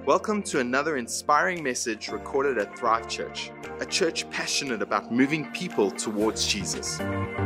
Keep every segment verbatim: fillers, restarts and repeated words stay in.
Welcome to another inspiring message recorded at Thrive Church, a church passionate about moving people towards Jesus.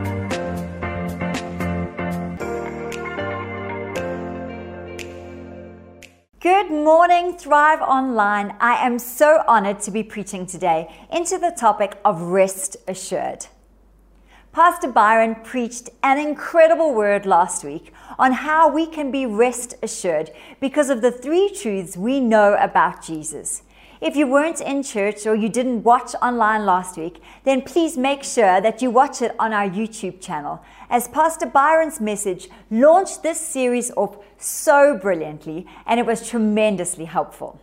Good morning, Thrive Online. I am so honored to be preaching today into the topic of rest assured. Pastor Byron preached an incredible word last week on how we can be rest assured because of the three truths we know about Jesus. If you weren't in church or you didn't watch online last week, then please make sure that you watch it on our YouTube channel, as Pastor Byron's message launched this series off so brilliantly, and it was tremendously helpful.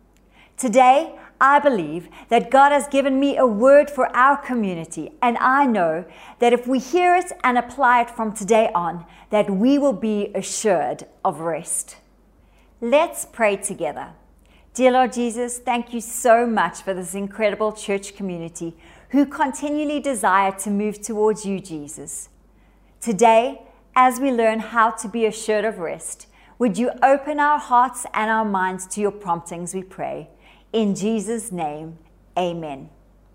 Today, I believe that God has given me a word for our community, and I know that if we hear it and apply it from today on, that we will be assured of rest. Let's pray together. Dear Lord Jesus, thank you so much for this incredible church community who continually desire to move towards you, Jesus. Today, as we learn how to be assured of rest, would you open our hearts and our minds to your promptings, we pray. In Jesus' name, amen.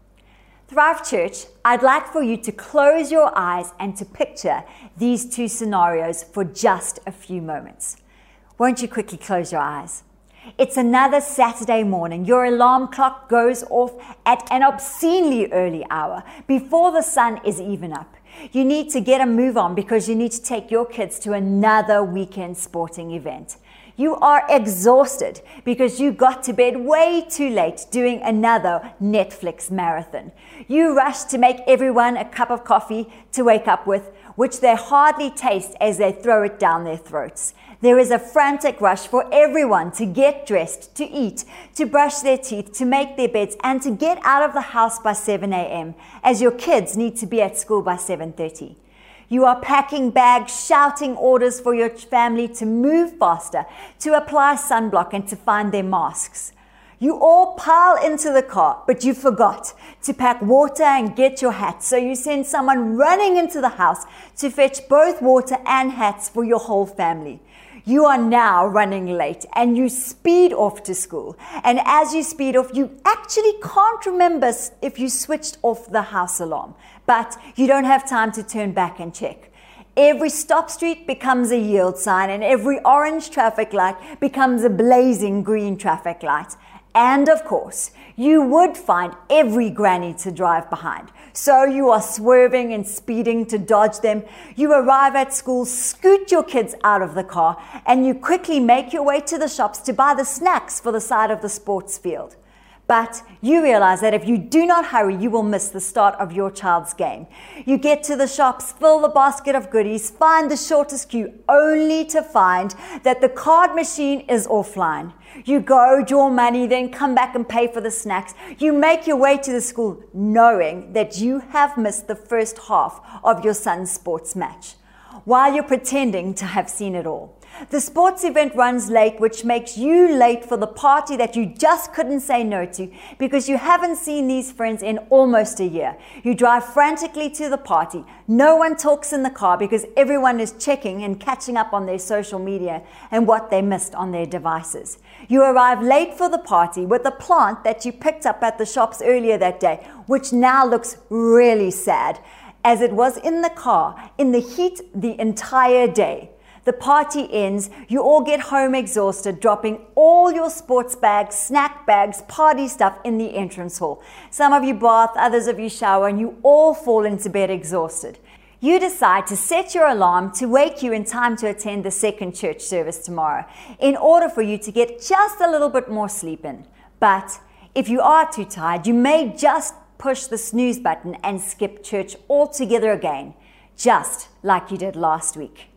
Thrive Church, I'd like for you to close your eyes and to picture these two scenarios for just a few moments. Won't you quickly close your eyes? It's another Saturday morning. Your alarm clock goes off at an obscenely early hour, before the sun is even up. You need to get a move on because you need to take your kids to another weekend sporting event. You are exhausted because you got to bed way too late doing another Netflix marathon. You rush to make everyone a cup of coffee to wake up with, which they hardly taste as they throw it down their throats. There is a frantic rush for everyone to get dressed, to eat, to brush their teeth, to make their beds, and to get out of the house by seven a.m., as your kids need to be at school by seven thirty. You are packing bags, shouting orders for your family to move faster, to apply sunblock, and to find their masks. You all pile into the car, but you forgot to pack water and get your hats, so you send someone running into the house to fetch both water and hats for your whole family. You are now running late and you speed off to school. And as you speed off, you actually can't remember if you switched off the house alarm, but you don't have time to turn back and check. Every stop street becomes a yield sign and every orange traffic light becomes a blazing green traffic light. And of course, you would find every granny to drive behind. So you are swerving and speeding to dodge them. You arrive at school, scoot your kids out of the car, and you quickly make your way to the shops to buy the snacks for the side of the sports field. But you realize that if you do not hurry, you will miss the start of your child's game. You get to the shops, fill the basket of goodies, find the shortest queue, only to find that the card machine is offline. You go, draw money, then come back and pay for the snacks. You make your way to the school knowing that you have missed the first half of your son's sports match, while you're pretending to have seen it all. The sports event runs late, which makes you late for the party that you just couldn't say no to because you haven't seen these friends in almost a year. You drive frantically to the party. No one talks in the car because everyone is checking and catching up on their social media and what they missed on their devices. You arrive late for the party with a plant that you picked up at the shops earlier that day, which now looks really sad, as it was in the car in the heat the entire day. The party ends, you all get home exhausted, dropping all your sports bags, snack bags, party stuff in the entrance hall. Some of you bath, others of you shower, and you all fall into bed exhausted. You decide to set your alarm to wake you in time to attend the second church service tomorrow, in order for you to get just a little bit more sleep in. But if you are too tired, you may just push the snooze button and skip church altogether again, just like you did last week.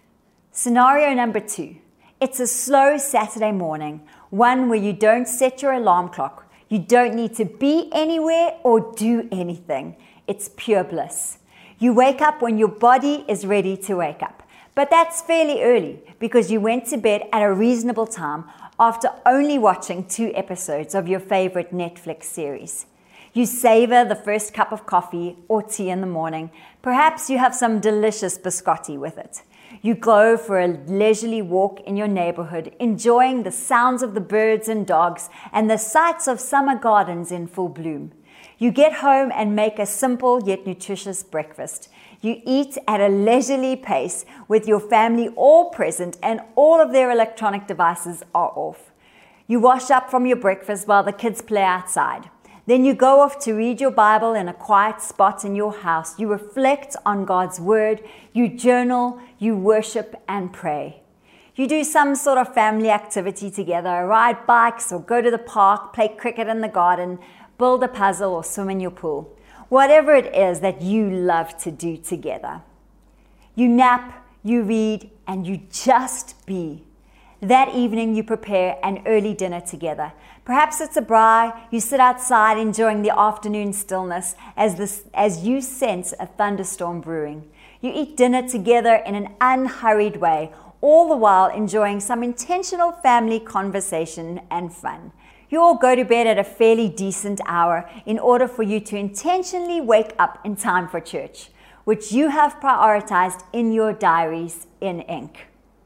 Scenario number two. It's a slow Saturday morning, one where you don't set your alarm clock. You don't need to be anywhere or do anything. It's pure bliss. You wake up when your body is ready to wake up. But that's fairly early because you went to bed at a reasonable time after only watching two episodes of your favorite Netflix series. You savor the first cup of coffee or tea in the morning, Perhaps you have some delicious biscotti with it. You go for a leisurely walk in your neighborhood, enjoying the sounds of the birds and dogs and the sights of summer gardens in full bloom. You get home and make a simple yet nutritious breakfast. You eat at a leisurely pace with your family all present and all of their electronic devices are off. You wash up from your breakfast while the kids play outside. Then you go off to read your Bible in a quiet spot in your house. You reflect on God's word, you journal, you worship and pray. You do some sort of family activity together, ride bikes or go to the park, play cricket in the garden, build a puzzle or swim in your pool. Whatever it is that you love to do together. You nap, you read, and you just be. That evening you prepare an early dinner together. Perhaps it's a braai. You sit outside enjoying the afternoon stillness as, this, as you sense a thunderstorm brewing. You eat dinner together in an unhurried way, all the while enjoying some intentional family conversation and fun. You all go to bed at a fairly decent hour in order for you to intentionally wake up in time for church, which you have prioritized in your diaries in ink.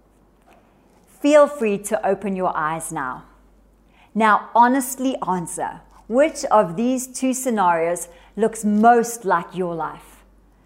Feel free to open your eyes now. Now honestly answer, which of these two scenarios looks most like your life?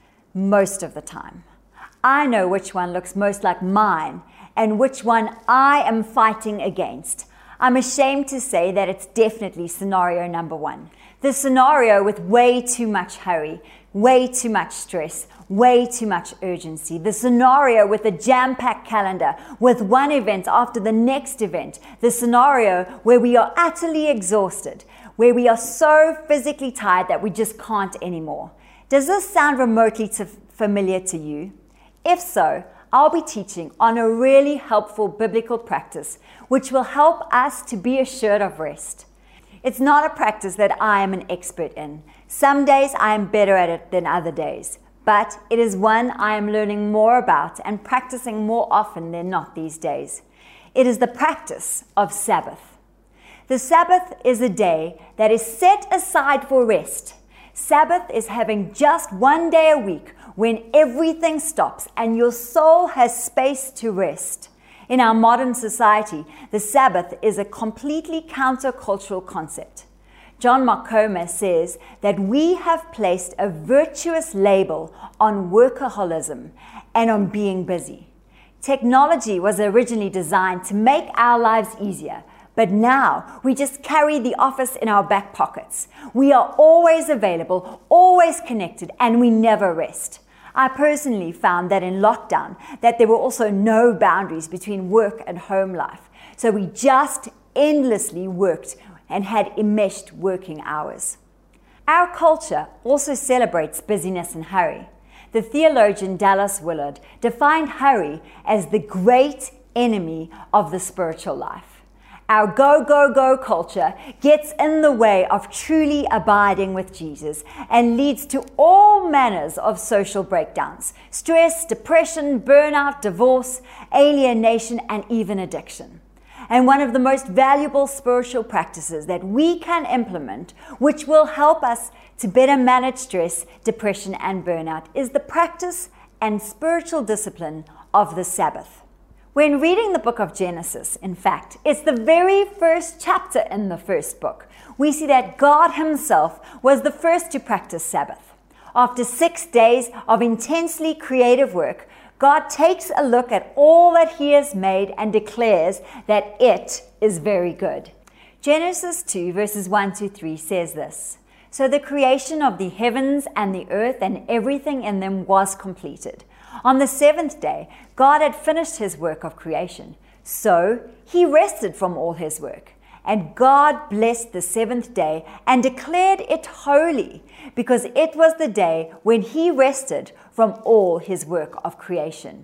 Most of the time. I know which one looks most like mine and which one I am fighting against. I'm ashamed to say that it's definitely scenario number one. The scenario with way too much hurry, way too much stress, way too much urgency. The scenario with a jam-packed calendar, with one event after the next event. The scenario where we are utterly exhausted, where we are so physically tired that we just can't anymore. Does this sound remotely to familiar to you? If so, I'll be teaching on a really helpful biblical practice which will help us to be assured of rest. It's not a practice that I am an expert in. Some days I am better at it than other days, but it is one I am learning more about and practicing more often than not these days. It is the practice of Sabbath. The Sabbath is a day that is set aside for rest. Sabbath is having just one day a week when everything stops and your soul has space to rest. In our modern society, the Sabbath is a completely countercultural concept. John Mark Comer says that we have placed a virtuous label on workaholism and on being busy. Technology was originally designed to make our lives easier, but now we just carry the office in our back pockets. We are always available, always connected, and we never rest. I personally found that in lockdown that there were also no boundaries between work and home life. So we just endlessly worked and had enmeshed working hours. Our culture also celebrates busyness and hurry. The theologian Dallas Willard defined hurry as the great enemy of the spiritual life. Our go, go, go culture gets in the way of truly abiding with Jesus and leads to all manners of social breakdowns, stress, depression, burnout, divorce, alienation, and even addiction. And one of the most valuable spiritual practices that we can implement, which will help us to better manage stress, depression, and burnout, is the practice and spiritual discipline of the Sabbath. When reading the book of Genesis, in fact, it's the very first chapter in the first book, we see that God himself was the first to practice Sabbath. After six days of intensely creative work, God takes a look at all that he has made and declares that it is very good. Genesis two verses one to three says this: "So the creation of the heavens and the earth and everything in them was completed. On the seventh day, God had finished his work of creation. So he rested from all his work. And God blessed the seventh day and declared it holy, because it was the day when he rested from all his work of creation."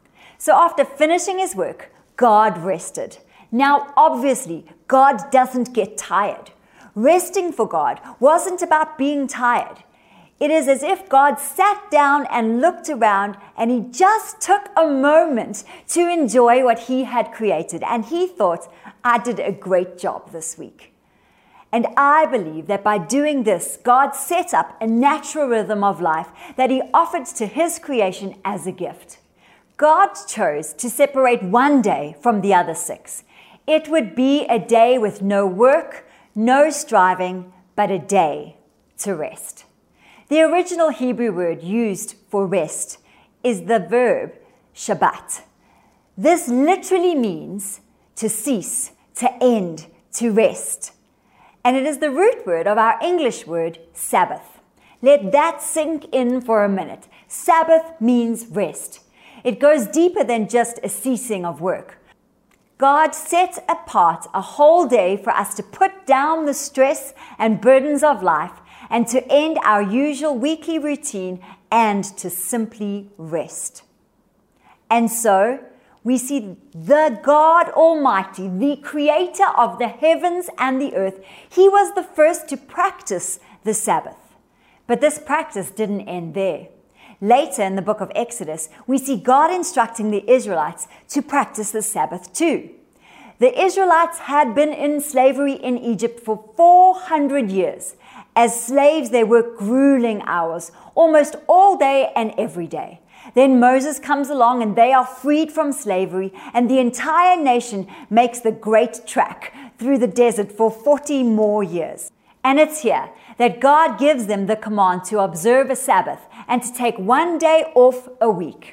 So after finishing his work, God rested. Now, obviously, God doesn't get tired. Resting for God wasn't about being tired. It is as if God sat down and looked around and he just took a moment to enjoy what he had created. And he thought, I did a great job this week. And I believe that by doing this, God set up a natural rhythm of life that He offered to His creation as a gift. God chose to separate one day from the other six. It would be a day with no work, no striving, but a day to rest. The original Hebrew word used for rest is the verb Shabbat. This literally means to cease, to end, to rest. And it is the root word of our English word Sabbath. Let that sink in for a minute. Sabbath means rest. It goes deeper than just a ceasing of work. God set apart a whole day for us to put down the stress and burdens of life and to end our usual weekly routine and to simply rest. And so, we see the God Almighty, the creator of the heavens and the earth. He was the first to practice the Sabbath. But this practice didn't end there. Later in the book of Exodus, we see God instructing the Israelites to practice the Sabbath too. The Israelites had been in slavery in Egypt for four hundred years. As slaves, they worked grueling hours, almost all day and every day. Then Moses comes along and they are freed from slavery, and the entire nation makes the great trek through the desert for forty more years. And it's here that God gives them the command to observe a Sabbath and to take one day off a week.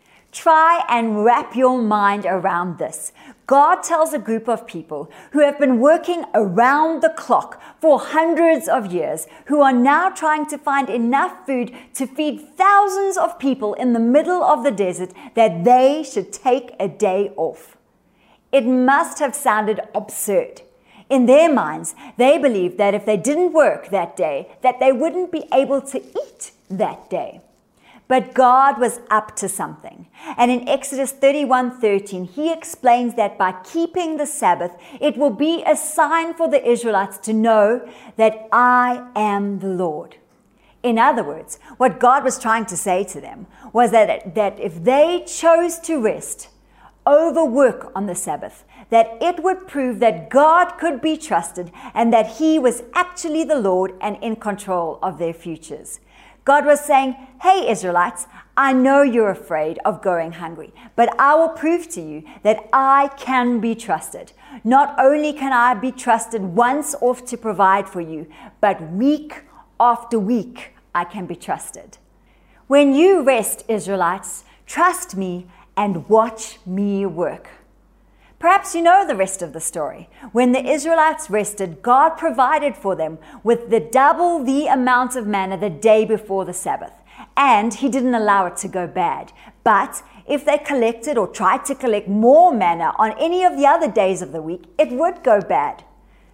Try and wrap your mind around this. God tells a group of people who have been working around the clock for hundreds of years, who are now trying to find enough food to feed thousands of people in the middle of the desert, that they should take a day off. It must have sounded absurd. In their minds, they believed that if they didn't work that day, that they wouldn't be able to eat that day. But God was up to something. And in Exodus thirty-one thirteen, He explains that by keeping the Sabbath, it will be a sign for the Israelites to know that I am the Lord. In other words, what God was trying to say to them was that, that if they chose to rest over work on the Sabbath, that it would prove that God could be trusted and that He was actually the Lord and in control of their futures. God was saying, hey, Israelites, I know you're afraid of going hungry, but I will prove to you that I can be trusted. Not only can I be trusted once off to provide for you, but week after week, I can be trusted. When you rest, Israelites, trust me and watch me work. Perhaps you know the rest of the story. When the Israelites rested, God provided for them with the double the amount of manna the day before the Sabbath. And He didn't allow it to go bad. But if they collected or tried to collect more manna on any of the other days of the week, it would go bad.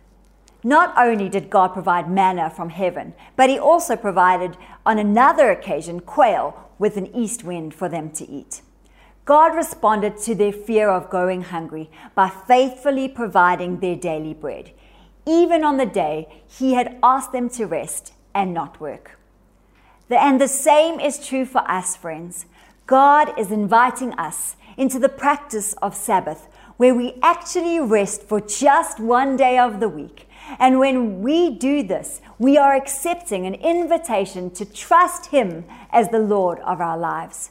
Not only did God provide manna from heaven, but He also provided on another occasion quail with an east wind for them to eat. God responded to their fear of going hungry by faithfully providing their daily bread, even on the day He had asked them to rest and not work. And the same is true for us, friends. God is inviting us into the practice of Sabbath, where we actually rest for just one day of the week. And when we do this, we are accepting an invitation to trust Him as the Lord of our lives.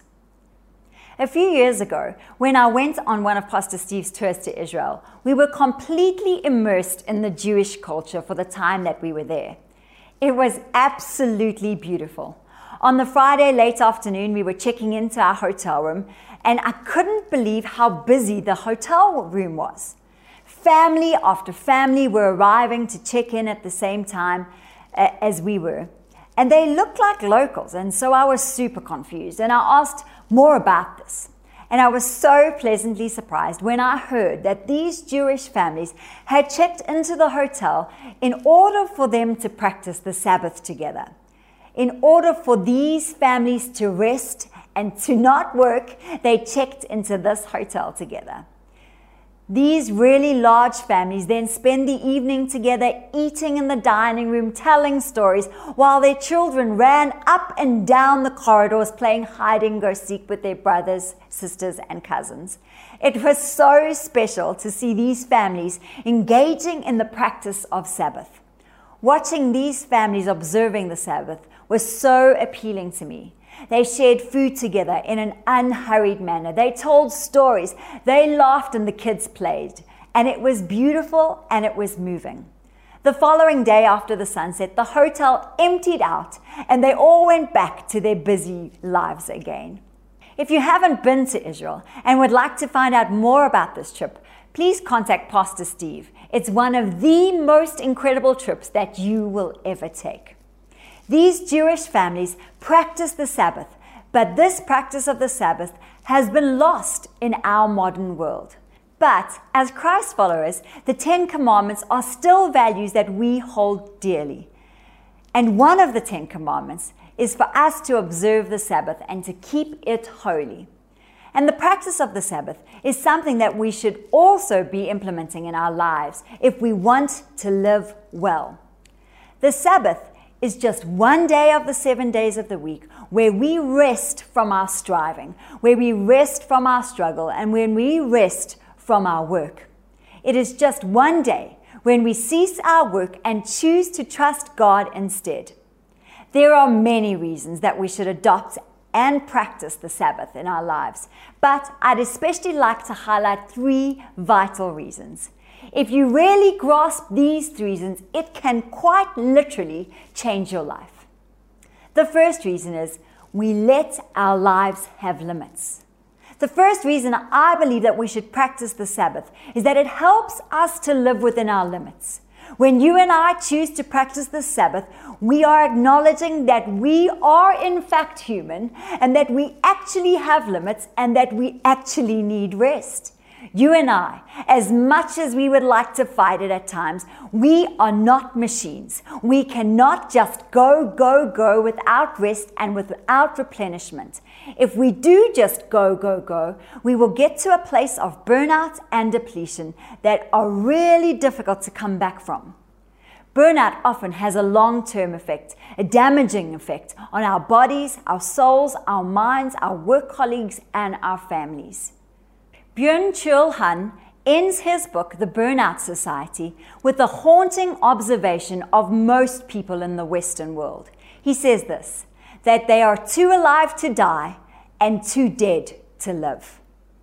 A few years ago, when I went on one of Pastor Steve's tours to Israel, we were completely immersed in the Jewish culture for the time that we were there. It was absolutely beautiful. On the Friday late afternoon, we were checking into our hotel room, and I couldn't believe how busy the hotel room was. Family after family were arriving to check in at the same time uh, as we were. And they looked like locals, and so I was super confused, and I asked more about this. And I was so pleasantly surprised when I heard that these Jewish families had checked into the hotel in order for them to practice the Sabbath together. In order for these families to rest and to not work, they checked into this hotel together. These really large families then spend the evening together, eating in the dining room, telling stories, while their children ran up and down the corridors playing hide and go seek with their brothers, sisters, and cousins. It was so special to see these families engaging in the practice of Sabbath. Watching these families observing the Sabbath was so appealing to me. They shared food together in an unhurried manner. They told stories. They laughed and the kids played. And it was beautiful and it was moving. The following day after the sunset, the hotel emptied out and they all went back to their busy lives again. If you haven't been to Israel and would like to find out more about this trip, please contact Pastor Steve. It's one of the most incredible trips that you will ever take. These Jewish families practice the Sabbath, but this practice of the Sabbath has been lost in our modern world. But as Christ followers, the Ten Commandments are still values that we hold dearly. And one of the Ten Commandments is for us to observe the Sabbath and to keep it holy. And the practice of the Sabbath is something that we should also be implementing in our lives if we want to live well. The Sabbath is just one day of the seven days of the week where we rest from our striving, where we rest from our struggle, and when we rest from our work. It is just one day when we cease our work and choose to trust God instead. There are many reasons that we should adopt and practice the Sabbath in our lives, but I'd especially like to highlight three vital reasons. If you really grasp these three reasons, it can quite literally change your life. The first reason is we let our lives have limits. The first reason I believe that we should practice the Sabbath is that it helps us to live within our limits. When you and I choose to practice the Sabbath, we are acknowledging that we are in fact human and that we actually have limits and that we actually need rest. You and I, as much as we would like to fight it at times, we are not machines. We cannot just go, go, go without rest and without replenishment. If we do just go, go, go, we will get to a place of burnout and depletion that are really difficult to come back from. Burnout often has a long-term effect, a damaging effect on our bodies, our souls, our minds, our work colleagues, and our families. Byung-Chul Han ends his book, The Burnout Society, with a haunting observation of most people in the Western world. He says this, that they are too alive to die and too dead to live.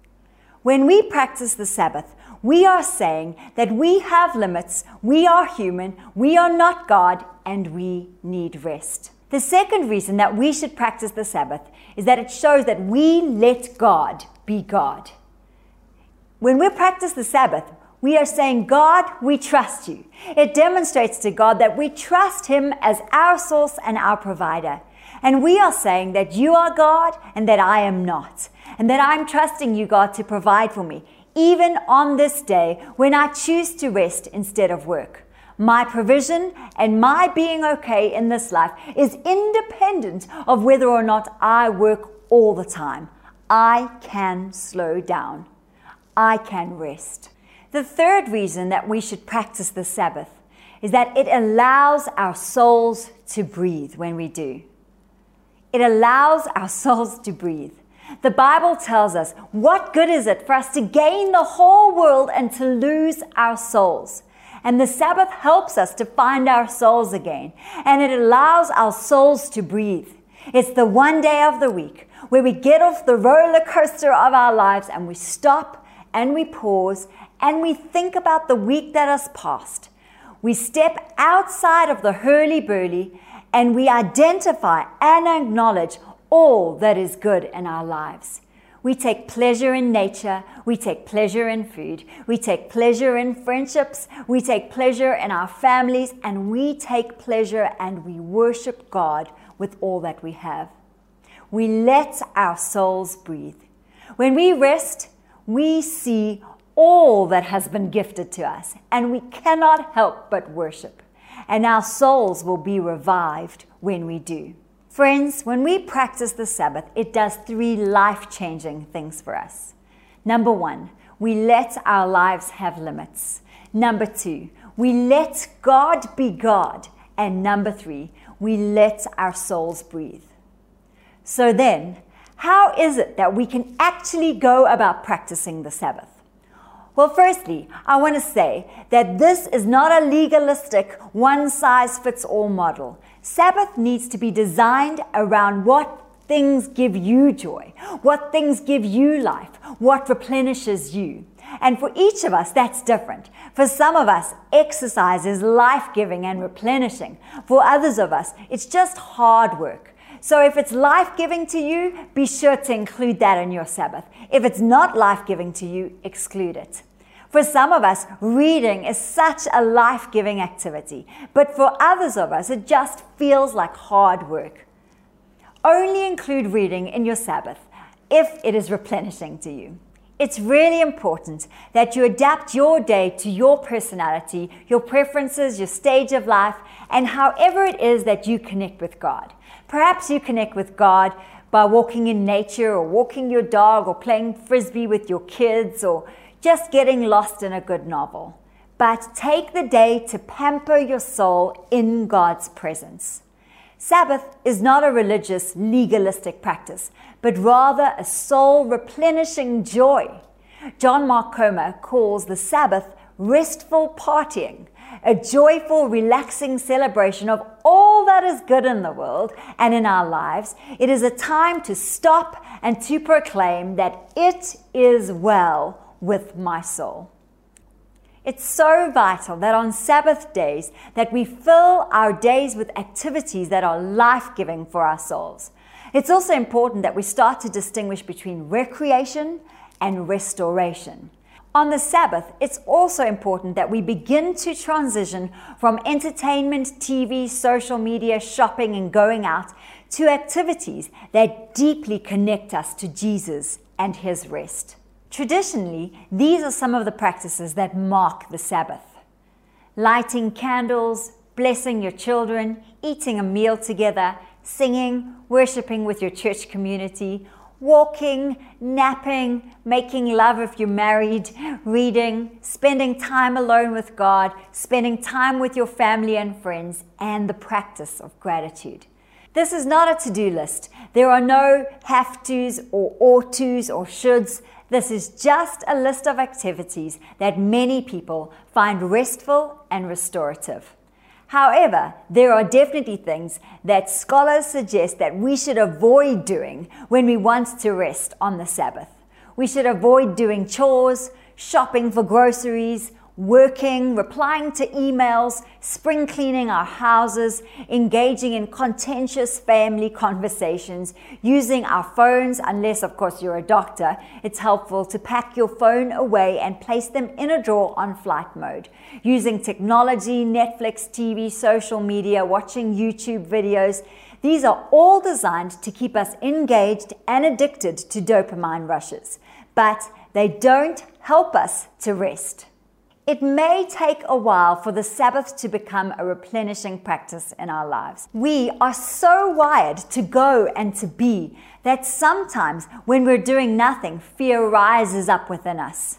When we practice the Sabbath, we are saying that we have limits, we are human, we are not God, and we need rest. The second reason that we should practice the Sabbath is that it shows that we let God be God. When we practice the Sabbath, we are saying, God, we trust you. It demonstrates to God that we trust him as our source and our provider. And we are saying that you are God and that I am not. And that I'm trusting you, God, to provide for me, even on this day when I choose to rest instead of work. My provision and my being okay in this life is independent of whether or not I work all the time. I can slow down. I can rest. The third reason that we should practice the Sabbath is that it allows our souls to breathe when we do. It allows our souls to breathe. The Bible tells us, what good is it for us to gain the whole world and to lose our souls? And the Sabbath helps us to find our souls again, and it allows our souls to breathe. It's the one day of the week where we get off the roller coaster of our lives and we stop and we pause and we think about the week that has passed. We step outside of the hurly-burly and we identify and acknowledge all that is good in our lives. We take pleasure in nature, we take pleasure in food, we take pleasure in friendships, we take pleasure in our families, and we take pleasure and we worship God with all that we have. We let our souls breathe. When we rest, we see all that has been gifted to us, and we cannot help but worship. And our souls will be revived when we do. Friends, when we practice the Sabbath, it does three life-changing things for us. Number one, we let our lives have limits. Number two, we let God be God. And number three, we let our souls breathe. So then, how is it that we can actually go about practicing the Sabbath? Well, firstly, I want to say that this is not a legalistic one-size-fits-all model. Sabbath needs to be designed around what things give you joy, what things give you life, what replenishes you. And for each of us, that's different. For some of us, exercise is life-giving and replenishing. For others of us, it's just hard work. So if it's life-giving to you, be sure to include that in your Sabbath. If it's not life-giving to you, exclude it. For some of us, reading is such a life-giving activity. But for others of us, it just feels like hard work. Only include reading in your Sabbath if it is replenishing to you. It's really important that you adapt your day to your personality, your preferences, your stage of life, and however it is that you connect with God. Perhaps you connect with God by walking in nature or walking your dog or playing frisbee with your kids or just getting lost in a good novel. But take the day to pamper your soul in God's presence. Sabbath is not a religious, legalistic practice, but rather a soul-replenishing joy. John Mark Comer calls the Sabbath restful partying, a joyful, relaxing celebration of all that is good in the world and in our lives. It is a time to stop and to proclaim that it is well with my soul. It's so vital that on Sabbath days that we fill our days with activities that are life-giving for our souls. It's also important that we start to distinguish between recreation and restoration. On the Sabbath, it's also important that we begin to transition from entertainment, T V, social media, shopping, and going out to activities that deeply connect us to Jesus and His rest. Traditionally, these are some of the practices that mark the Sabbath. Lighting candles, blessing your children, eating a meal together, singing, worshiping with your church community, walking, napping, making love if you're married, reading, spending time alone with God, spending time with your family and friends, and the practice of gratitude. This is not a to-do list. There are no have-tos or ought-tos or shoulds. This is just a list of activities that many people find restful and restorative. However, there are definitely things that scholars suggest that we should avoid doing when we want to rest on the Sabbath. We should avoid doing chores, shopping for groceries, working, replying to emails, spring cleaning our houses, engaging in contentious family conversations, using our phones, unless of course you're a doctor. It's helpful to pack your phone away and place them in a drawer on flight mode. Using technology, Netflix, T V, social media, watching YouTube videos. These are all designed to keep us engaged and addicted to dopamine rushes, but they don't help us to rest. It may take a while for the Sabbath to become a replenishing practice in our lives. We are so wired to go and to be that sometimes when we're doing nothing, fear rises up within us.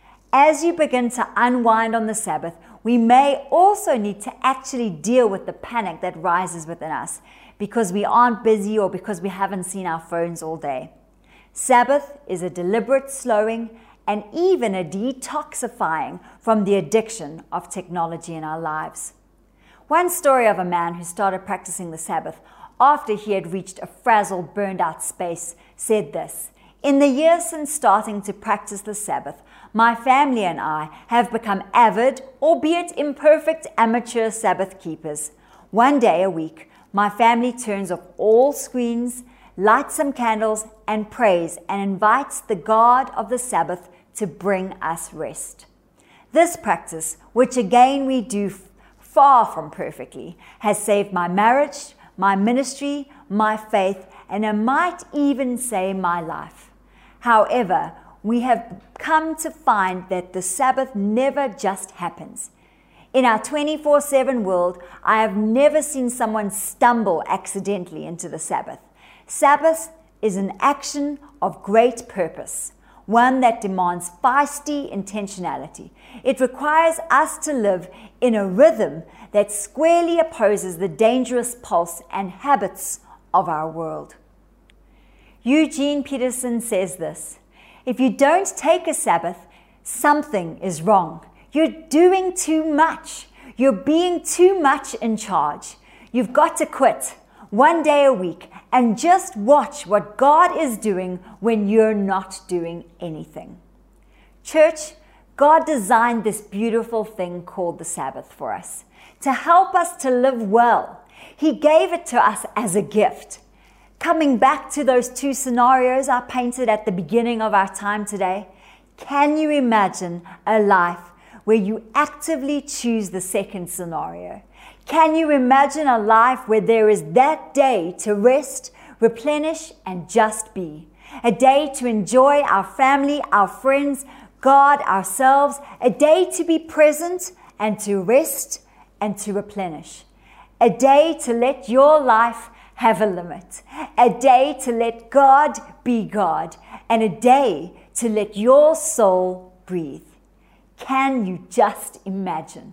As you begin to unwind on the Sabbath, we may also need to actually deal with the panic that rises within us because we aren't busy or because we haven't seen our phones all day. Sabbath is a deliberate slowing and even a detoxifying from the addiction of technology in our lives. One story of a man who started practicing the Sabbath after he had reached a frazzled, burned out space said this: "In the years since starting to practice the Sabbath, my family and I have become avid, albeit imperfect, amateur Sabbath keepers. One day a week, my family turns off all screens, lights some candles, and prays and invites the God of the Sabbath to bring us rest. This practice, which again we do far from perfectly, has saved my marriage, my ministry, my faith, and I might even say my life. However, we have come to find that the Sabbath never just happens. In our twenty-four seven world, I have never seen someone stumble accidentally into the Sabbath. Sabbath is an action of great purpose, one that demands feisty intentionality. It requires us to live in a rhythm that squarely opposes the dangerous pulse and habits of our world. Eugene Peterson says this: "If you don't take a Sabbath, something is wrong. You're doing too much. You're being too much in charge. You've got to quit one day a week and just watch what God is doing when you're not doing anything. Church, God designed this beautiful thing called the Sabbath for us to help us to live well. He gave it to us as a gift. Coming back to those two scenarios I painted at the beginning of our time today, can you imagine a life where you actively choose the second scenario? Can you imagine a life where there is that day to rest, replenish, and just be? A day to enjoy our family, our friends, God, ourselves. A day to be present and to rest and to replenish. A day to let your life have a limit. A day to let God be God. And a day to let your soul breathe. Can you just imagine?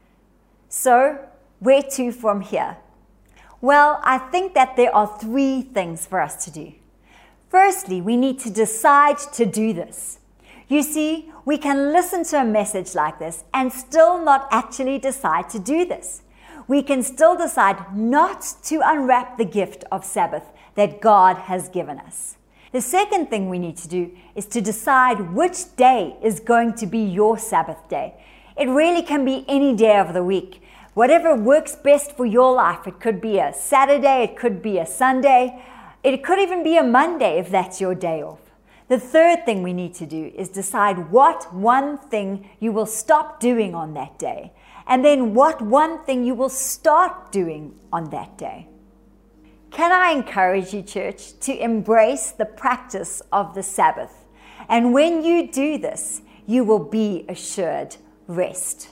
So, where to from here? Well, I think that there are three things for us to do. Firstly, we need to decide to do this. You see, we can listen to a message like this and still not actually decide to do this. We can still decide not to unwrap the gift of Sabbath that God has given us. The second thing we need to do is to decide which day is going to be your Sabbath day. It really can be any day of the week. Whatever works best for your life. It could be a Saturday, it could be a Sunday, it could even be a Monday if that's your day off. The third thing we need to do is decide what one thing you will stop doing on that day, and then what one thing you will start doing on that day. Can I encourage you, church, to embrace the practice of the Sabbath? And when you do this, you will be assured rest.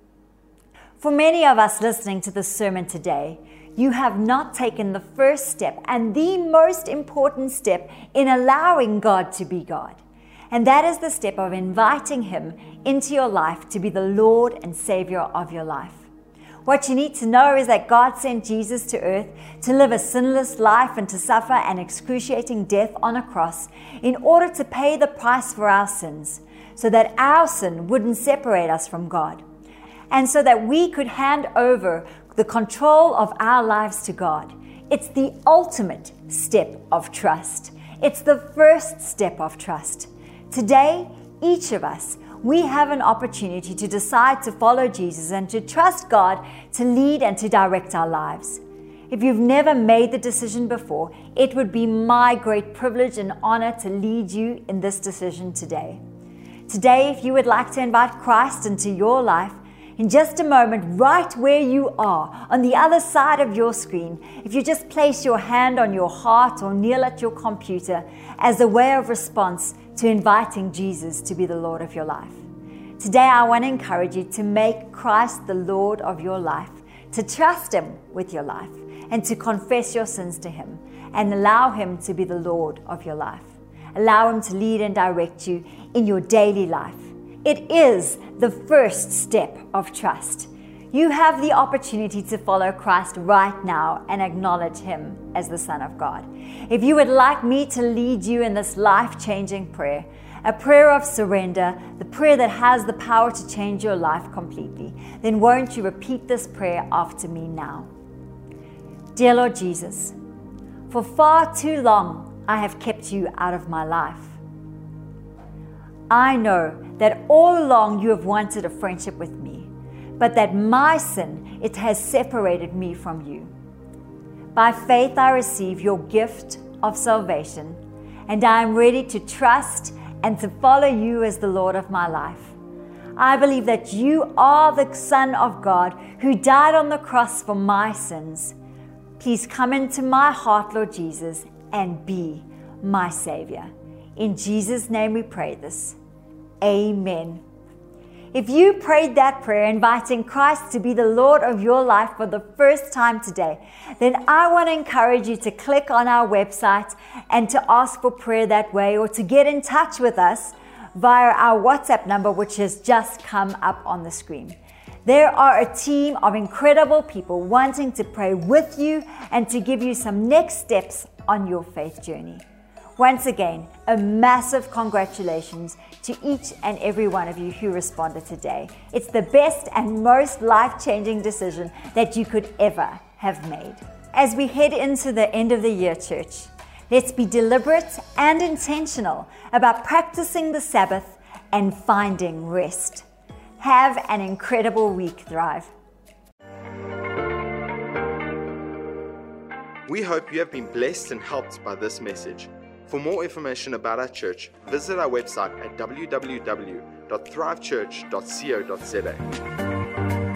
For many of us listening to this sermon today, you have not taken the first step and the most important step in allowing God to be God. And that is the step of inviting Him into your life to be the Lord and Savior of your life. What you need to know is that God sent Jesus to earth to live a sinless life and to suffer an excruciating death on a cross in order to pay the price for our sins, so that our sin wouldn't separate us from God, and so that we could hand over the control of our lives to God. It's the ultimate step of trust. It's the first step of trust. Today, each of us, we have an opportunity to decide to follow Jesus and to trust God to lead and to direct our lives. If you've never made the decision before, it would be my great privilege and honor to lead you in this decision today. Today, if you would like to invite Christ into your life, in just a moment, right where you are, on the other side of your screen, if you just place your hand on your heart or kneel at your computer as a way of response to inviting Jesus to be the Lord of your life. Today, I want to encourage you to make Christ the Lord of your life, to trust Him with your life, and to confess your sins to Him, and allow Him to be the Lord of your life. Allow Him to lead and direct you in your daily life. It is the first step of trust. You have the opportunity to follow Christ right now and acknowledge Him as the Son of God. If you would like me to lead you in this life-changing prayer, a prayer of surrender, the prayer that has the power to change your life completely, then won't you repeat this prayer after me now? Dear Lord Jesus, for far too long I have kept you out of my life. I know that all along you have wanted a friendship with me, but that my sin, it has separated me from you. By faith I receive your gift of salvation, and I am ready to trust and to follow you as the Lord of my life. I believe that you are the Son of God who died on the cross for my sins. Please come into my heart, Lord Jesus, and be my Savior. In Jesus' name we pray this. Amen. If you prayed that prayer, inviting Christ to be the Lord of your life for the first time today, then I want to encourage you to click on our website and to ask for prayer that way, or to get in touch with us via our WhatsApp number, which has just come up on the screen. There are a team of incredible people wanting to pray with you and to give you some next steps on your faith journey. Once again, a massive congratulations to each and every one of you who responded today. It's the best and most life-changing decision that you could ever have made. As we head into the end of the year, church, let's be deliberate and intentional about practicing the Sabbath and finding rest. Have an incredible week, Thrive. We hope you have been blessed and helped by this message. For more information about our church, visit our website at w w w dot thrive church dot co dot z a.